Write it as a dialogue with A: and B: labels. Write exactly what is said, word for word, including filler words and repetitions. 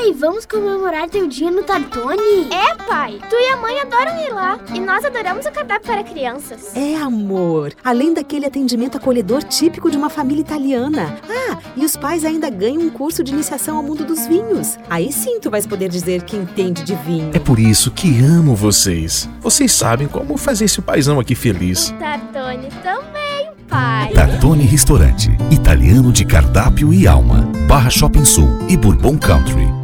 A: Pai, vamos comemorar teu dia no Tartone?
B: É, pai. Tu e a mãe adoram ir lá. E nós adoramos o cardápio para crianças.
C: É, amor. Além daquele atendimento acolhedor típico de uma família italiana. Ah, e os pais ainda ganham um curso de iniciação ao mundo dos vinhos. Aí sim tu vais poder dizer que entende de vinho.
D: É por isso que amo vocês. Vocês sabem como fazer esse paizão aqui feliz.
B: Tartone também, pai.
E: Tartone Restaurante, italiano de cardápio e alma. Barra Shopping Sul e Bourbon Country.